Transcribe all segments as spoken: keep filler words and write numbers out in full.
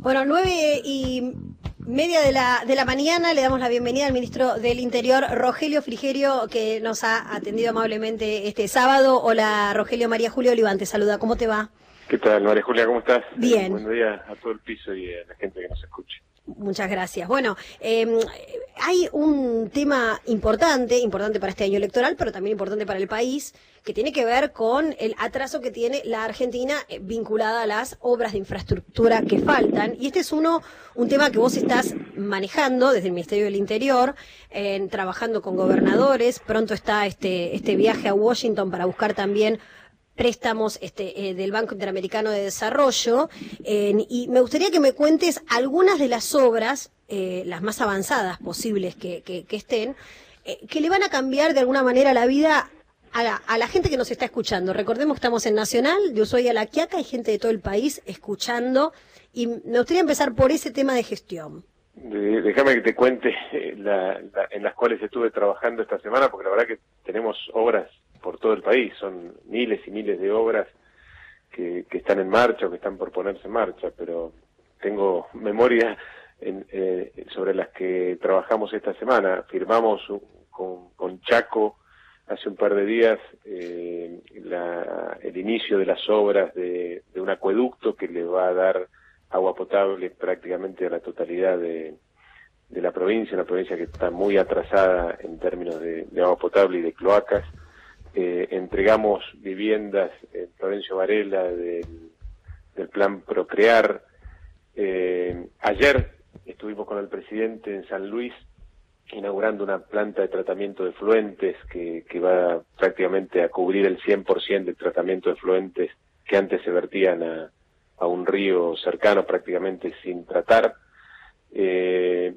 Bueno, nueve y media de la, de la mañana le damos la bienvenida al ministro del Interior, Rogelio Frigerio, que nos ha atendido amablemente este sábado. Hola, Rogelio. María Julia Oliván te saluda. ¿Cómo te va? ¿Qué tal, María Julia? ¿Cómo estás? Bien. Eh, buen día a todo el piso y a la gente que nos escuche. Muchas gracias. Bueno, eh, hay un tema importante, importante para este año electoral, pero también importante para el país, que tiene que ver con el atraso que tiene la Argentina eh, vinculada a las obras de infraestructura que faltan. Y este es uno, un tema que vos estás manejando desde el Ministerio del Interior, eh, trabajando con gobernadores. Pronto está este, este viaje a Washington para buscar también préstamos este, eh, del Banco Interamericano de Desarrollo, eh, y me gustaría que me cuentes algunas de las obras, eh, las más avanzadas posibles que, que, que estén, eh, que le van a cambiar de alguna manera la vida a la, a la gente que nos está escuchando. Recordemos que estamos en Nacional, de Ushuaia a La Quiaca, hay gente de todo el país escuchando, y me gustaría empezar por ese tema de gestión. De, déjame que te cuente la, la, en las cuales estuve trabajando esta semana, porque la verdad que tenemos obras por todo el país, son miles y miles de obras que, que están en marcha o que están por ponerse en marcha, pero tengo memoria en, eh, sobre las que trabajamos esta semana. Firmamos un, con, con Chaco hace un par de días eh, la, el inicio de las obras de, de un acueducto que le va a dar agua potable prácticamente a la totalidad de, de la provincia, una provincia que está muy atrasada en términos de, de agua potable y de cloacas. Eh, entregamos viviendas en Florencio Varela del, del plan Procrear. Eh, ayer estuvimos con el presidente en San Luis inaugurando una planta de tratamiento de efluentes que, que va prácticamente a cubrir el cien por ciento del tratamiento de efluentes que antes se vertían a, a un río cercano prácticamente sin tratar. Eh,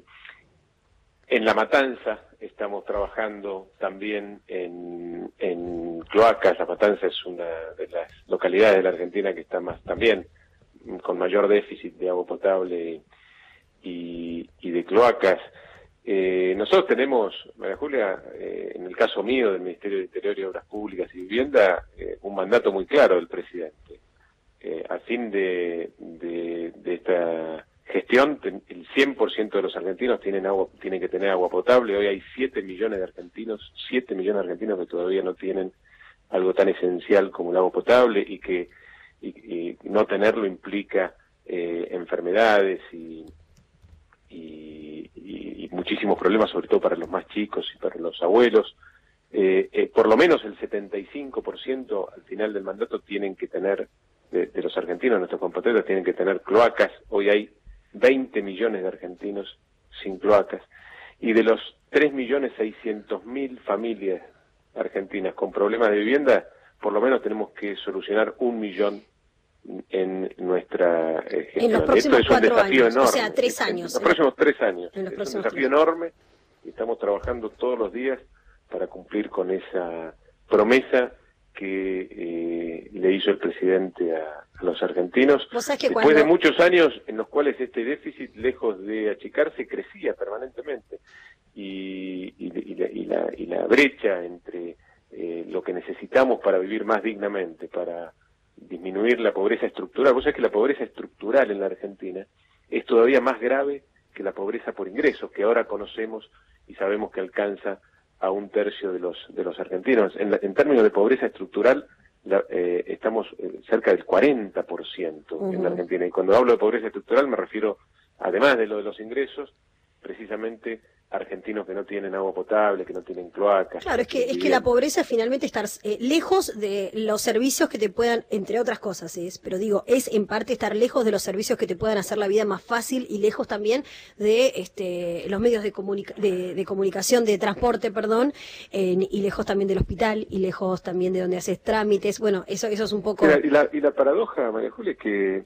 en La Matanza estamos trabajando también en, en cloacas. La Matanza es una de las localidades de la Argentina que está más también con mayor déficit de agua potable y, y de cloacas. Eh, nosotros tenemos, María Julia, eh, en el caso mío del Ministerio de Interior y Obras Públicas y Vivienda, eh, un mandato muy claro del presidente. Eh, a fin de, de, de esta gestión, el cien por ciento de los argentinos tienen agua, tienen que tener agua potable. Hoy hay siete millones de argentinos, siete millones de argentinos que todavía no tienen algo tan esencial como el agua potable, y que y, y no tenerlo implica eh, enfermedades y, y, y, y muchísimos problemas, sobre todo para los más chicos y para los abuelos. Eh, eh, por lo menos el setenta y cinco por ciento al final del mandato tienen que tener, de, de los argentinos, nuestros compatriotas, tienen que tener cloacas. Hoy hay veinte millones de argentinos sin cloacas, y de los tres millones seiscientos mil familias argentinas con problemas de vivienda, por lo menos tenemos que solucionar un millón en nuestra eh, gestión. En los próximos Esto es un desafío años, enorme. O sea, tres años. En los próximos tres años. En los es próximos un desafío tres. enorme, y estamos trabajando todos los días para cumplir con esa promesa que eh, le hizo el presidente a, a los argentinos. ¿Vos sabés que Después cuando... de muchos años en los cuales este déficit, lejos de achicarse, crecía permanentemente, y, y, y, la, y, la, y la brecha entre eh, lo que necesitamos para vivir más dignamente, para disminuir la pobreza estructural. Vos sabés que la pobreza estructural en la Argentina es todavía más grave que la pobreza por ingresos, que ahora conocemos y sabemos que alcanza a un tercio de los de los argentinos. En, la, en términos de pobreza estructural, la, eh, estamos eh, cerca del cuarenta por ciento uh-huh. en la Argentina. Y cuando hablo de pobreza estructural me refiero, además de lo de los ingresos, precisamente argentinos que no tienen agua potable, que no tienen cloacas. Claro, es que es que la pobreza finalmente estar eh, lejos de los servicios que te puedan, entre otras cosas, es, pero digo, es en parte estar lejos de los servicios que te puedan hacer la vida más fácil, y lejos también de este los medios de, comunica de, de comunicación, de transporte, perdón, eh, y lejos también del hospital, y lejos también de donde haces trámites. Bueno, eso eso es un poco... Mira, y, la, y la paradoja, María Julia, es que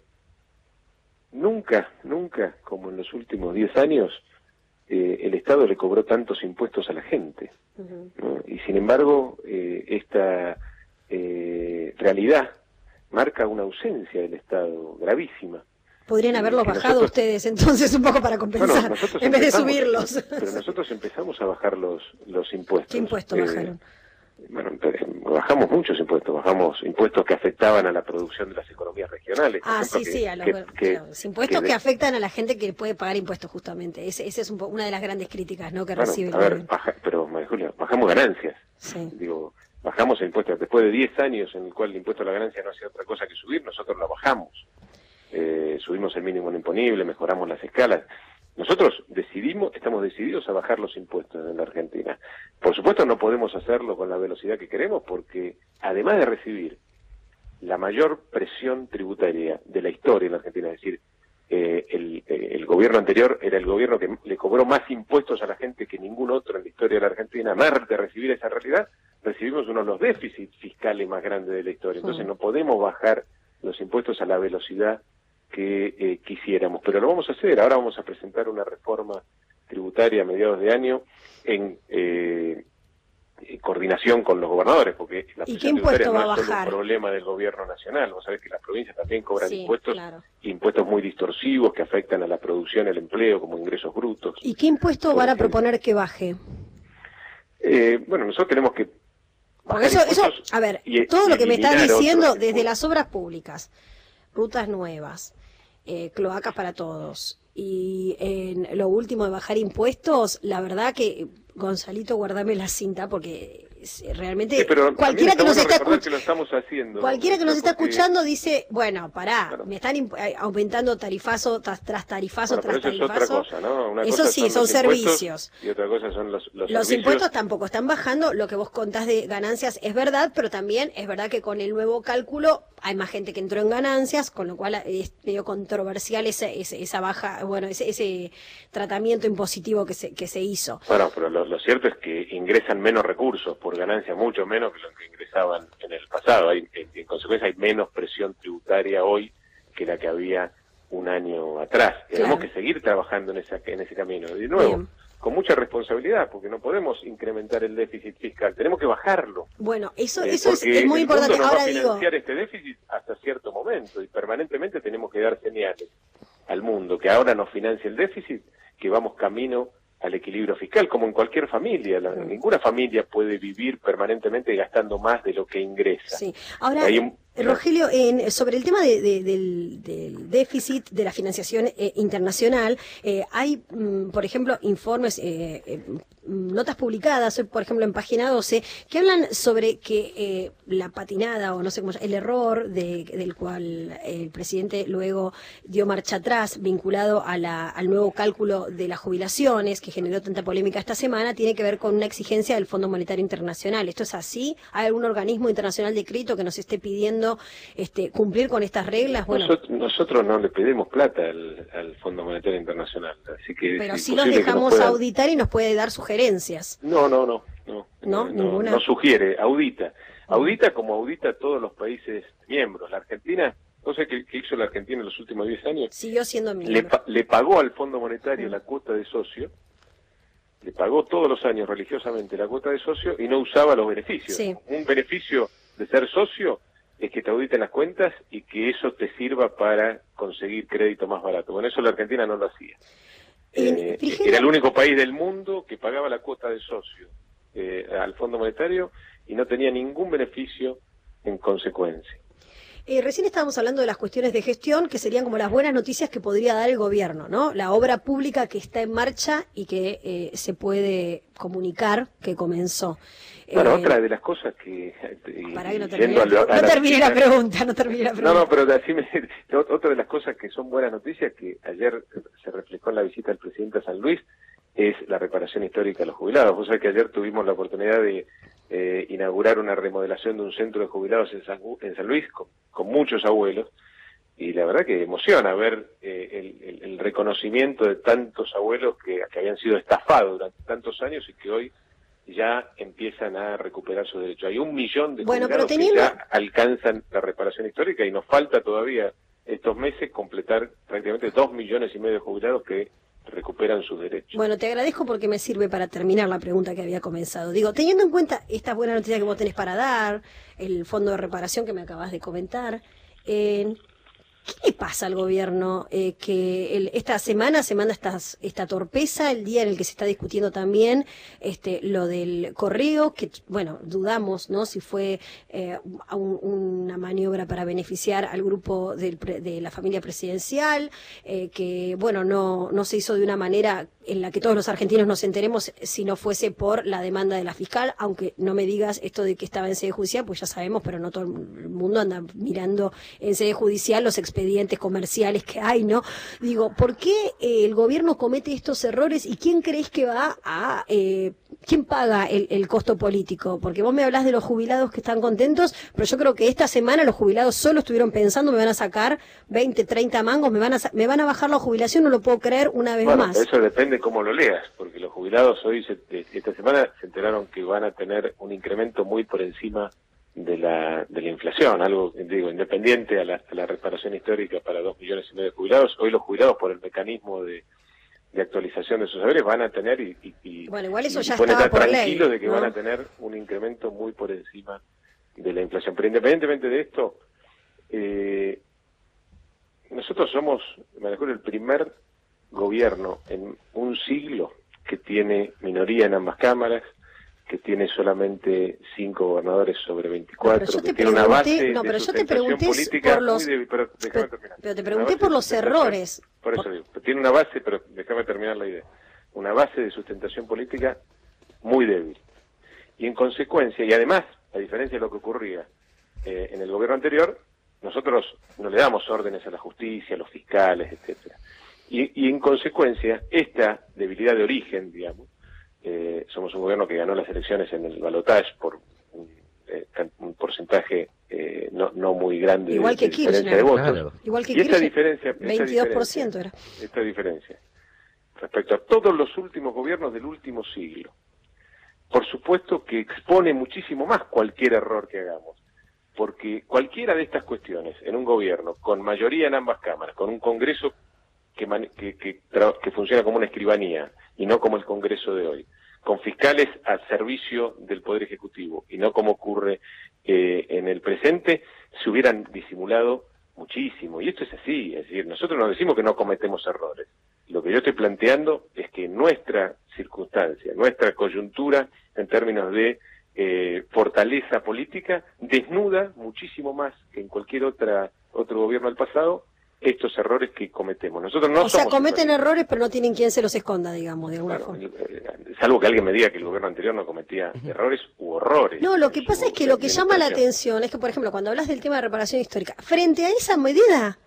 nunca, nunca, como en los últimos diez años, Eh, el Estado le cobró tantos impuestos a la gente, uh-huh. ¿no? Y sin embargo eh, esta eh, realidad marca una ausencia del Estado gravísima. Podrían haberlos bajado nosotros, ustedes entonces un poco para compensar, bueno, en vez de subirlos. Pero nosotros empezamos a bajar los los impuestos. ¿Qué impuestos eh, bajaron? Bueno, bajamos muchos impuestos, bajamos impuestos que afectaban a la producción de las economías regionales. Ah, ejemplo, sí, que, sí, a los, que, claro, que, los impuestos que, que afectan a la gente que puede pagar impuestos justamente. Esa ese es un po una de las grandes críticas, ¿no?, que bueno, recibe el a ver, gobierno. baja, pero María Julia, bajamos ganancias. Sí. Digo, bajamos el impuesto. Después de diez años en el cual el impuesto a la ganancia no hacía otra cosa que subir, nosotros lo bajamos. Eh, subimos el mínimo no imponible, mejoramos las escalas. Nosotros decidimos, estamos decididos a bajar los impuestos en la Argentina. Por supuesto no podemos hacerlo con la velocidad que queremos porque además de recibir la mayor presión tributaria de la historia en la Argentina, es decir, eh, el, eh, el gobierno anterior era el gobierno que le cobró más impuestos a la gente que ningún otro en la historia de la Argentina, más de recibir esa realidad, recibimos uno de los déficits fiscales más grandes de la historia. Entonces no podemos bajar los impuestos a la velocidad que eh, quisiéramos, pero lo vamos a hacer. Ahora vamos a presentar una reforma tributaria a mediados de año en eh, eh, coordinación con los gobernadores, porque la ¿Y qué presión tributaria impuesto va no a es solo bajar? un problema del gobierno nacional. Vos sabés que las provincias también cobran Sí, impuestos, claro. impuestos muy distorsivos que afectan a la producción, el empleo, como ingresos brutos. ¿Y qué impuesto Por van a ejemplo. proponer que baje? Eh, bueno, nosotros tenemos que Porque eso, eso, a ver, y, todo y lo que me estás eliminar diciendo, otros desde impuestos. las obras públicas, rutas nuevas, eh, cloacas para todos, y en lo último de bajar impuestos, la verdad que, Gonzalito, guardame la cinta, porque realmente Sí, pero cualquiera que nos está escuchando, que lo estamos haciendo, cualquiera que nos está porque... escuchando dice, bueno, pará, Claro. me están aumentando tarifazo tras, tras tarifazo Bueno, tras pero eso tarifazo. es otra cosa, ¿no? Una Eso cosa sí, son, son los impuestos servicios. Y otra cosa son los, los, Los servicios. impuestos tampoco están bajando, lo que vos contás de ganancias es verdad, pero también es verdad que con el nuevo cálculo hay más gente que entró en ganancias, con lo cual es medio controversial esa, esa, esa baja, bueno, ese, ese tratamiento impositivo que se, que se hizo. Bueno, pero lo, lo cierto es que ingresan menos recursos por ganancia, mucho menos que lo que ingresaban en el pasado. Hay, en, en consecuencia hay menos presión tributaria hoy que la que había un año atrás. Tenemos Claro. que seguir trabajando en, esa, en ese camino. De nuevo, Bien. con mucha responsabilidad, porque no podemos incrementar el déficit fiscal, tenemos que bajarlo. Bueno, eso, Eh, eso es, porque es muy el mundo importante. nos Ahora va a digo, financiar este déficit hasta cierto momento y permanentemente tenemos que dar señales al mundo que ahora nos financia el déficit, que vamos camino al equilibrio fiscal, como en cualquier familia. La, ninguna familia puede vivir permanentemente gastando más de lo que ingresa. sí. Ahora, Hay un- Rogelio, en, sobre el tema de, de, del, del déficit de la financiación eh, internacional, eh, hay, mm, por ejemplo, informes, eh, eh, notas publicadas, por ejemplo, en Página doce, que hablan sobre que eh, la patinada, o no sé cómo se llama, el error de, del cual el presidente luego dio marcha atrás, vinculado a la, al nuevo cálculo de las jubilaciones, que generó tanta polémica esta semana, tiene que ver con una exigencia del Fondo Monetario Internacional. ¿Esto es así? ¿Hay algún organismo internacional de crédito que nos esté pidiendo este, cumplir con estas reglas? Bueno, nosotros, nosotros no le pedimos plata al, al Fondo Monetario Internacional, así que pero es sí los imposible que nos dejamos puedan- auditar y nos puede dar sugerencias. No, no, no, no, ¿No? ¿Ninguna? no sugiere, audita, audita como audita todos los países miembros. La Argentina, no sé qué, qué hizo la Argentina en los últimos diez años, Siguió siendo le, miembro. pa- le pagó al Fondo Monetario la cuota de socio, le pagó todos los años religiosamente la cuota de socio y no usaba los beneficios. Sí. Un beneficio de ser socio es que te auditen las cuentas y que eso te sirva para conseguir crédito más barato. Bueno, eso la Argentina no lo hacía. En Eh, Frigerio- era el único país del mundo que pagaba la cuota de socio eh, al Fondo Monetario y no tenía ningún beneficio en consecuencia. Eh, recién estábamos hablando de las cuestiones de gestión, que serían como las buenas noticias que podría dar el gobierno, ¿no? La obra pública que está en marcha y que eh, se puede comunicar que comenzó. Bueno, Eh, otra de las cosas que... y- Pará que no y termine, yendo a lo- a no la termine la cita- pregunta, no termine la No, pregunta. no, pero así me, otra de las cosas que son buenas noticias, que ayer se reflejó en la visita del presidente a San Luis, es la reparación histórica de los jubilados. Vos sabés que ayer tuvimos la oportunidad de eh, inaugurar una remodelación de un centro de jubilados en San, en San Luis, con, con muchos abuelos, y la verdad que emociona ver eh, el, el, el reconocimiento de tantos abuelos que, que habían sido estafados durante tantos años y que hoy ya empiezan a recuperar sus derechos. Hay un millón de Bueno, jubilados pero teniendo- que ya alcanzan la reparación histórica y nos falta todavía estos meses completar prácticamente dos millones y medio de jubilados que recuperan sus derechos. Bueno, te agradezco porque me sirve para terminar la pregunta que había comenzado. Digo, teniendo en cuenta estas buenas noticias que vos tenés para dar, el fondo de reparación que me acabas de comentar, eh, ¿Qué le pasa al gobierno eh, que el, esta semana se manda estas, esta torpeza, el día en el que se está discutiendo también este, lo del correo, que bueno, dudamos no si fue eh, un, una maniobra para beneficiar al grupo del, de la familia presidencial, eh, que bueno, no, no se hizo de una manera en la que todos los argentinos nos enteremos si no fuese por la demanda de la fiscal, aunque no me digas esto de que estaba en sede judicial, pues ya sabemos, pero no todo el mundo anda mirando en sede judicial los expedientes comerciales que hay, ¿no? Digo, ¿por qué eh, el gobierno comete estos errores y quién creéis que va a... Eh, ¿quién paga el, el costo político? Porque vos me hablás de los jubilados que están contentos, pero yo creo que esta semana los jubilados solo estuvieron pensando, me van a sacar veinte, treinta mangos, me van a me van a bajar la jubilación, no lo puedo creer una vez bueno, más. Eso depende cómo lo leas, porque los jubilados hoy, se, esta semana, se enteraron que van a tener un incremento muy por encima de la de la inflación, algo, digo, independiente a la, a la reparación histórica para dos millones y medio de jubilados. Hoy los jubilados, por el mecanismo de, de actualización de sus saberes, van a tener, y, y, y bueno, igual eso y ya pueden estaba estar por tranquilos ley, de que ¿no? van a tener un incremento muy por encima de la inflación. Pero independientemente de esto, eh, nosotros somos, me recuerdo, el primer gobierno en un siglo que tiene minoría en ambas cámaras, que tiene solamente cinco gobernadores sobre veinticuatro, no, que tiene una base no, de pero yo te sustentación pregunté política por los, muy débil, pero déjame pero, terminar. pero te Una pregunté base por de los sustentación, errores. Por eso por... digo, tiene una base, pero déjame terminar la idea, una base de sustentación política muy débil. Y en consecuencia, y además, a diferencia de lo que ocurría eh, en el gobierno anterior, nosotros no le damos órdenes a la justicia, a los fiscales, etcétera. Y, y en consecuencia, esta debilidad de origen, digamos, eh, somos un gobierno que ganó las elecciones en el balotaje por un, eh, un porcentaje eh, no, no muy grande igual de, que de diferencia de votos. Claro. Igual que y esta Kirchner, diferencia, esta veintidós por ciento diferencia, era. Esta diferencia, respecto a todos los últimos gobiernos del último siglo, por supuesto que expone muchísimo más cualquier error que hagamos. Porque cualquiera de estas cuestiones en un gobierno con mayoría en ambas cámaras, con un Congreso que, man, que, que, que funciona como una escribanía y no como el Congreso de hoy, con fiscales al servicio del Poder Ejecutivo y no como ocurre eh, en el presente, se hubieran disimulado muchísimo. Y esto es así, es decir, nosotros no decimos que no cometemos errores. Lo que yo estoy planteando es que nuestra circunstancia, nuestra coyuntura en términos de Eh, fortaleza política desnuda muchísimo más que en cualquier otra otro gobierno del pasado estos errores que cometemos. Nosotros no o sea, somos cometen errores. errores, pero no tienen quien se los esconda, digamos, de alguna Claro, forma. eh, salvo que alguien me diga que el gobierno anterior no cometía errores u horrores. No, lo que pasa es que lo que llama la atención es que, por ejemplo, cuando hablas del tema de reparación histórica, frente a esa medida,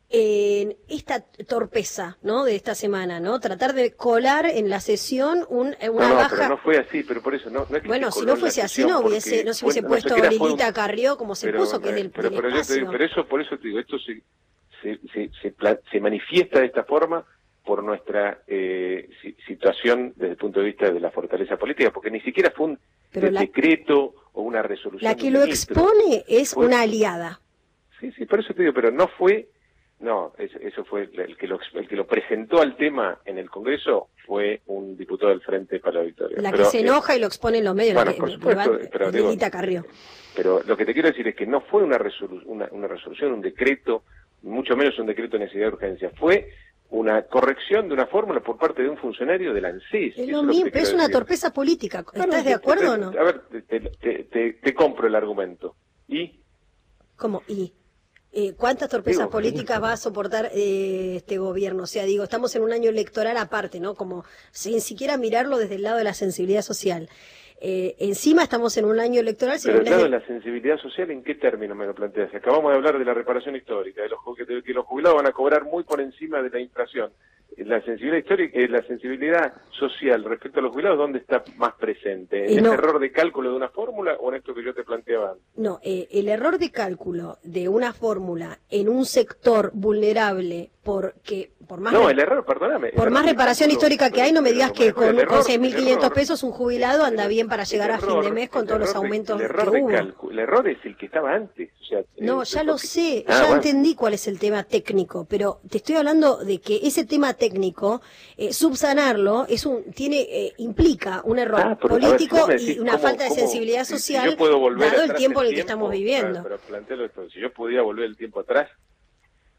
en esta torpeza, ¿no?, de esta semana, ¿no?, tratar de colar en la sesión un, una no, no, baja... pero no fue así, pero por eso no, no es que bueno, si se coló no en fuese la así, no hubiese, no se hubiese bueno, puesto no sé, Lilita un... Carrió como se pero, puso, que es del, pero, del pero, yo te espacio. digo, pero eso, por eso te digo, esto se, se, se, se, pla- se manifiesta de esta forma por nuestra eh, si, situación desde el punto de vista de la fortaleza política, porque ni siquiera fue un de la, decreto o una resolución. La que lo ministro. expone es fue, una aliada. Sí, sí, por eso te digo, pero no fue... No, eso, eso fue el que, lo, el que lo presentó al tema en el Congreso fue un diputado del Frente para la Victoria. La pero, que se enoja eh, y lo expone en los medios, bueno, la que, por supuesto, que pero, digo, Lilita Carrió. Pero lo que te quiero decir es que no fue una, resolu una, una resolución, un decreto, mucho menos un decreto de necesidad de urgencia, fue una corrección de una fórmula por parte de un funcionario del ANSES. Es lo mismo, pero es una decir. torpeza política. ¿Estás no, no, de acuerdo te, o no? A ver, te, te, te, te compro el argumento. ¿Y? ¿Cómo? ¿Y? Eh, ¿Cuántas torpezas digo, políticas va a soportar eh, este gobierno? O sea, digo, estamos en un año electoral aparte, ¿no? Como sin siquiera mirarlo desde el lado de la sensibilidad social. Eh, encima estamos en un año electoral. Pero el lado de la sensibilidad social, ¿en qué término me lo planteas? Acabamos de hablar de la reparación histórica, de, los, de que los jubilados van a cobrar muy por encima de la inflación. La sensibilidad histórica, eh, la sensibilidad social respecto a los jubilados, ¿dónde está más presente? ¿En eh, no. ese error de cálculo de una fórmula o en esto que yo te planteaba? No, eh, el error de cálculo de una fórmula en un sector vulnerable porque por más no, el error, perdóname. Por más reparación cálculo, histórica que hay, no me digas que con, con seis mil quinientos pesos un jubilado anda bien para llegar error, a fin de mes con todos los aumentos de, el error que de hubo. Cálculo, el error es el que estaba antes. O sea, no, eh, ya lo porque... sé, ah, ya bueno. entendí cuál es el tema técnico, pero te estoy hablando de que ese tema técnico, eh, subsanarlo, es un tiene eh, implica un error ah, pero, político ver, si decís, y una ¿cómo, falta de cómo, sensibilidad si, social, si yo puedo volver dado el tiempo en el tiempo, que estamos viviendo. Pero, pero plantealo esto, si yo pudiera volver el tiempo atrás,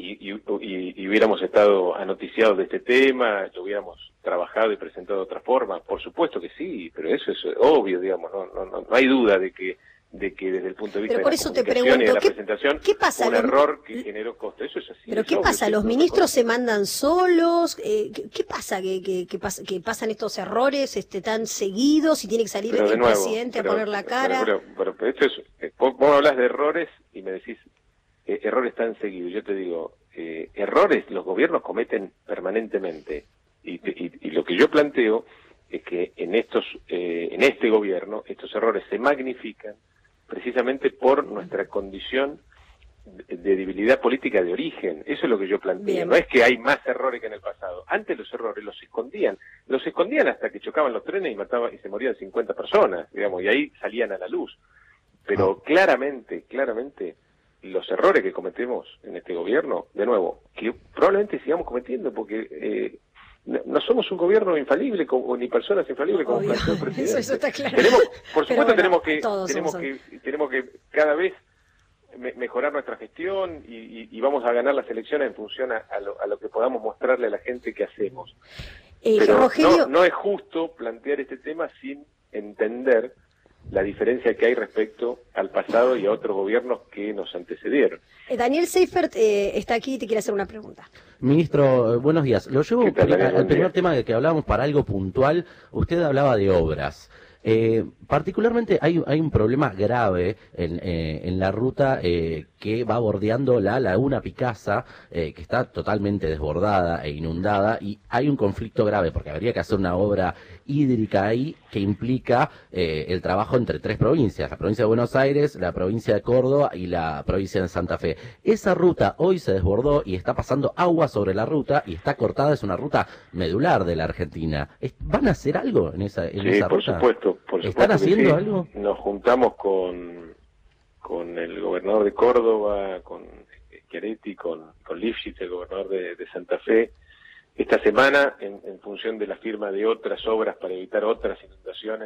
y, y, y, y hubiéramos estado anoticiados de este tema, lo hubiéramos trabajado y presentado de otra forma. Por supuesto que sí, pero eso es obvio, digamos, no, no, no, no hay duda de que de que desde el punto de vista pero por de la eso te comunicación pregunto, y de la ¿qué, presentación ¿qué pasa? un Los, error que generó costo. Eso es así. ¿Pero es qué obvio, pasa? sí, ¿Los no, ministros no, se mandan solos? Eh, ¿qué, ¿Qué pasa? ¿Que, que, que, pas, ¿Que pasan estos errores este, tan seguidos y tiene que salir pero de el nuevo, presidente pero, a poner la cara? Pero, pero, pero esto es, eh, vos, vos hablas de errores y me decís eh, errores tan seguidos. Yo te digo, eh, errores los gobiernos cometen permanentemente. Y, y, y lo que yo planteo es que en estos, eh, en este gobierno, estos errores se magnifican precisamente por nuestra condición de, de debilidad política de origen. Eso es lo que yo planteo. Bien. No es que hay más errores que en el pasado. Antes los errores los escondían. Los escondían hasta que chocaban los trenes y mataban y se morían cincuenta personas, digamos, y ahí salían a la luz. Pero ah. claramente, claramente, los errores que cometemos en este gobierno, de nuevo, que probablemente sigamos cometiendo, porque eh, no, no somos un gobierno infalible como, ni personas infalibles como planteó el presidente. Eso, eso está claro. Tenemos, por supuesto, bueno, tenemos que tenemos que tenemos que cada vez me, mejorar nuestra gestión y, y, y vamos a ganar las elecciones en función a, a, lo, a lo que podamos mostrarle a la gente que hacemos. Eh, Pero Rogelio... no, no es justo plantear este tema sin entender la diferencia que hay respecto al pasado y a otros gobiernos que nos antecedieron. Eh, Daniel Seifert eh, está aquí y te quiere hacer una pregunta. Ministro, buenos días. Lo llevo tal, al, al primer tema de que hablábamos para algo puntual. Usted hablaba de obras. Eh, particularmente hay, hay un problema grave en, eh, en la ruta eh, que va bordeando la laguna Picasa, eh, que está totalmente desbordada e inundada, y hay un conflicto grave porque habría que hacer una obra hídrica ahí que implica eh, el trabajo entre tres provincias, la provincia de Buenos Aires, la provincia de Córdoba y la provincia de Santa Fe. Esa ruta hoy se desbordó y está pasando agua sobre la ruta y está cortada, es una ruta medular de la Argentina. ¿Van a hacer algo en esa, en sí, esa por ruta? Supuesto, por supuesto. ¿Están haciendo sí. algo? Nos juntamos con, con el gobernador de Córdoba, con Schiaretti, con, con Lifshitz, el gobernador de, de Santa Fe, esta semana, en, en función de la firma de otras obras para evitar otras inundaciones,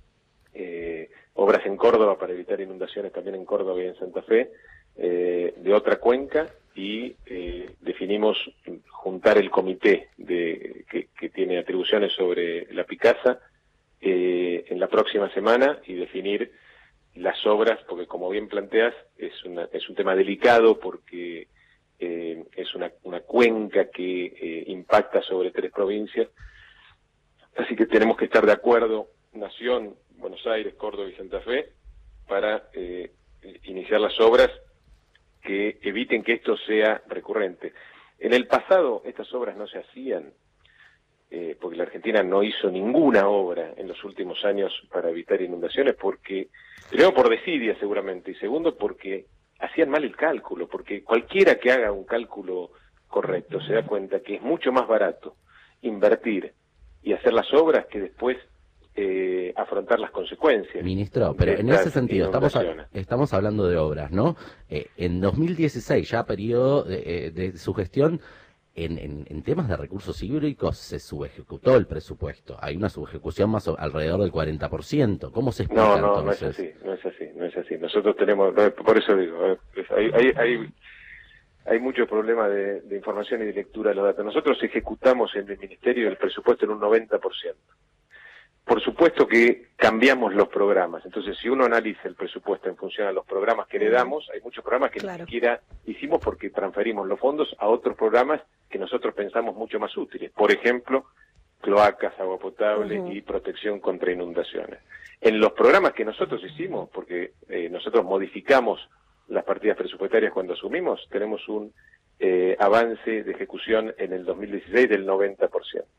eh, obras en Córdoba para evitar inundaciones también en Córdoba y en Santa Fe, eh, de otra cuenca, y eh, definimos juntar el comité de, que, que tiene atribuciones sobre la Picasa eh, en la próxima semana y definir las obras, porque como bien planteas, es, una, es un tema delicado porque Eh, es una, una cuenca que eh, impacta sobre tres provincias, así que tenemos que estar de acuerdo, Nación, Buenos Aires, Córdoba y Santa Fe, para eh, iniciar las obras que eviten que esto sea recurrente. En el pasado estas obras no se hacían, eh, porque la Argentina no hizo ninguna obra en los últimos años para evitar inundaciones, porque, primero por desidia seguramente, y segundo porque hacían mal el cálculo, porque cualquiera que haga un cálculo correcto se da cuenta que es mucho más barato invertir y hacer las obras que después eh, afrontar las consecuencias. Ministro, pero en ese sentido, estamos, a, estamos hablando de obras, ¿no? Eh, en dos mil dieciséis, ya periodo de, de su gestión, en, en, en temas de recursos hídricos se subejecutó el presupuesto. Hay una subejecución más o, alrededor del cuarenta por ciento. ¿Cómo se explica No, no, entonces? no es así, no es así, no es así. Nosotros tenemos, por eso digo, hay, hay, hay, hay muchos problemas de, de información y de lectura de los datos. Nosotros ejecutamos en el Ministerio el presupuesto en un noventa por ciento. Por supuesto que cambiamos los programas. Entonces, si uno analiza el presupuesto en función a los programas que le damos, hay muchos programas que claro. ni siquiera hicimos porque transferimos los fondos a otros programas que nosotros pensamos mucho más útiles. Por ejemplo, cloacas, agua potable uh-huh. y protección contra inundaciones. En los programas que nosotros hicimos, porque eh, nosotros modificamos las partidas presupuestarias cuando asumimos, tenemos un eh, avance de ejecución en el dos mil dieciséis del noventa por ciento.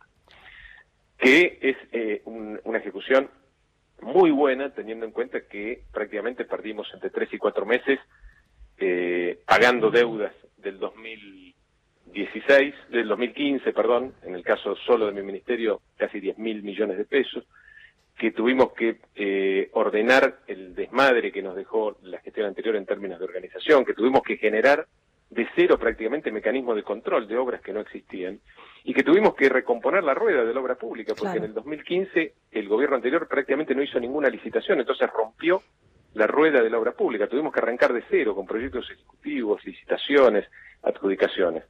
Que es eh, un, una ejecución muy buena, teniendo en cuenta que prácticamente perdimos entre tres y cuatro meses eh, pagando deudas del dos mil dieciséis, del dos mil quince, perdón, en el caso solo de mi ministerio, casi diez mil millones de pesos, que tuvimos que eh, ordenar el desmadre que nos dejó la gestión anterior en términos de organización, que tuvimos que generar de cero prácticamente mecanismos de control de obras que no existían, y que tuvimos que recomponer la rueda de la obra pública, porque claro. en el dos mil quince el gobierno anterior prácticamente no hizo ninguna licitación, entonces rompió la rueda de la obra pública. Tuvimos que arrancar de cero con proyectos ejecutivos, licitaciones, adjudicaciones.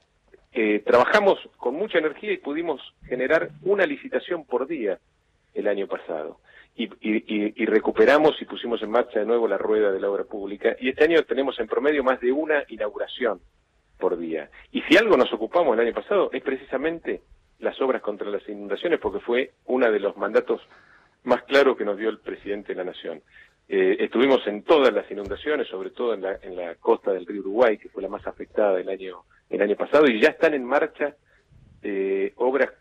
Eh, trabajamos con mucha energía y pudimos generar una licitación por día el año pasado. Y, y, y recuperamos y pusimos en marcha de nuevo la rueda de la obra pública. Y este año tenemos en promedio más de una inauguración por día. Y si algo nos ocupamos el año pasado es precisamente las obras contra las inundaciones, porque fue uno de los mandatos más claros que nos dio el presidente de la Nación. Eh, estuvimos en todas las inundaciones, sobre todo en la, en la costa del río Uruguay, que fue la más afectada el año, el año pasado, y ya están en marcha eh, obras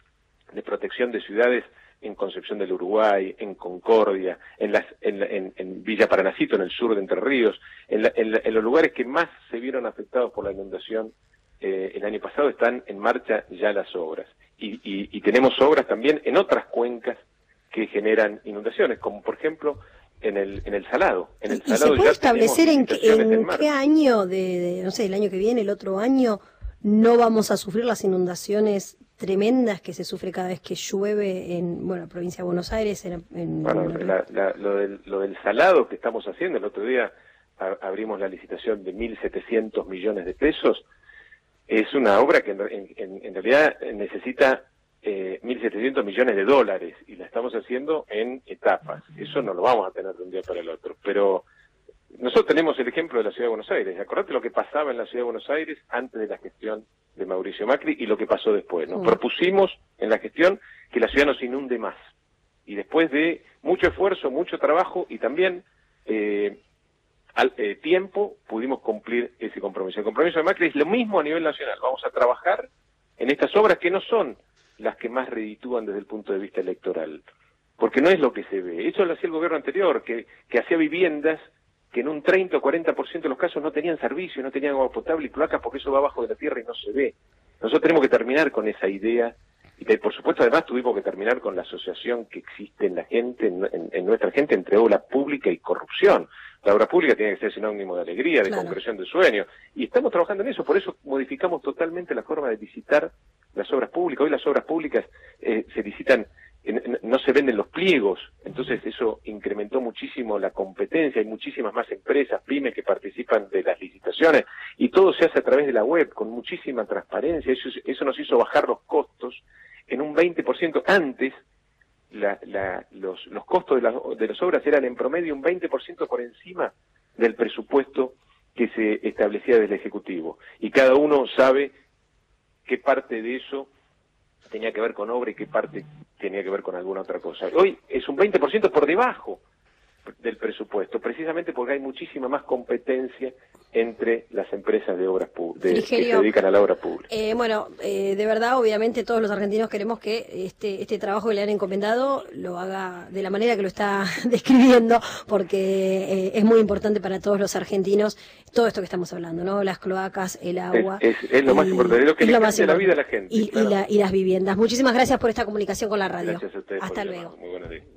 de protección de ciudades en Concepción del Uruguay, en Concordia, en, las, en, en, en Villa Paranacito, en el sur de Entre Ríos, en, la, en, la, en los lugares que más se vieron afectados por la inundación eh, el año pasado, están en marcha ya las obras. Y, y, y tenemos obras también en otras cuencas que generan inundaciones, como por ejemplo en el en el Salado. En el ¿Y Salado se puede ya establecer en, qué, en, en qué año, de, de, no sé, el año que viene, el otro año, no vamos a sufrir las inundaciones tremendas que se sufre cada vez que llueve en, bueno, la provincia de Buenos Aires? En, en, bueno, en... La, la, lo, del, lo del Salado que estamos haciendo, el otro día a, abrimos la licitación de mil setecientos millones de pesos, es una obra que en, en, en realidad necesita eh, mil setecientos millones de dólares y la estamos haciendo en etapas. Eso no lo vamos a tener de un día para el otro, pero nosotros tenemos el ejemplo de la Ciudad de Buenos Aires. Acordate lo que pasaba en la Ciudad de Buenos Aires antes de la gestión de Mauricio Macri y lo que pasó después. Nos propusimos en la gestión que la ciudad no se inunde más. Y después de mucho esfuerzo, mucho trabajo y también eh, al eh, tiempo, pudimos cumplir ese compromiso. El compromiso de Macri es lo mismo a nivel nacional. Vamos a trabajar en estas obras que no son las que más reditúan desde el punto de vista electoral. Porque no es lo que se ve. Eso lo hacía el gobierno anterior, que, que hacía viviendas que en un treinta o cuarenta por ciento de los casos no tenían servicio, no tenían agua potable y cloacas porque eso va abajo de la tierra y no se ve. Nosotros tenemos que terminar con esa idea y de, por supuesto además tuvimos que terminar con la asociación que existe en la gente, en, en, en nuestra gente, entre obra pública y corrupción. La obra pública tiene que ser sinónimo de alegría, de claro. concreción de sueños y estamos trabajando en eso, por eso modificamos totalmente la forma de licitar las obras públicas. Hoy las obras públicas eh, se licitan, no se venden los pliegos, entonces eso incrementó muchísimo la competencia, hay muchísimas más empresas, pymes que participan de las licitaciones y todo se hace a través de la web con muchísima transparencia, eso, eso nos hizo bajar los costos en un veinte por ciento. Antes la, la, los, los costos de, la, de las obras eran en promedio un veinte por ciento por encima del presupuesto que se establecía del Ejecutivo y cada uno sabe qué parte de eso tenía que ver con obra y qué parte tenía que ver con alguna otra cosa. Hoy es un veinte por ciento por debajo del presupuesto, precisamente porque hay muchísima más competencia entre las empresas de obras públicas que se dedican a la obra pública. Eh, bueno, eh, de verdad, obviamente todos los argentinos queremos que este este trabajo que le han encomendado lo haga de la manera que lo está describiendo, porque eh, es muy importante para todos los argentinos todo esto que estamos hablando, ¿no? Las cloacas, el agua. Es, es, es lo más importante, es lo que le cambia la vida a la gente. Y, claro. y, la, y las viviendas. Muchísimas gracias por esta comunicación con la radio. Gracias a ustedes. Hasta luego. Muy buenos días.